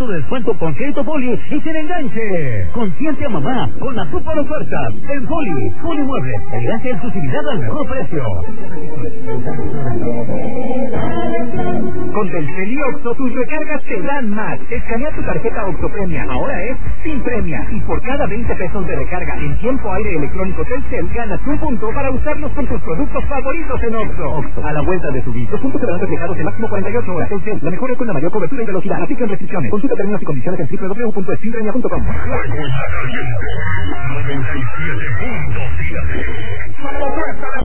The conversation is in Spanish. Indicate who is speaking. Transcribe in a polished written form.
Speaker 1: de descuento con crédito Poli y sin enganche. Consiente a mamá con las super ofertas en Poli. Polimuebles, elegancia y exclusividad al mejor precio.
Speaker 2: Con Telcel y Oxxo, tus recargas te dan más. Escanea tu tarjeta Oxxo Premia, ahora es sin premia. Y por cada 20 pesos de recarga en tiempo aire electrónico Telcel, ganas un punto para usarlos con tus productos favoritos en Oxxo. Oxxo, a la vuelta de su vida. Los puntos se verán reflejados en máximo 48 horas. Telcel, la mejor red con la mayor cobertura y velocidad. Aplican restricciones. Consulta términos y condiciones en www.sinpremia.com.
Speaker 3: 97.7.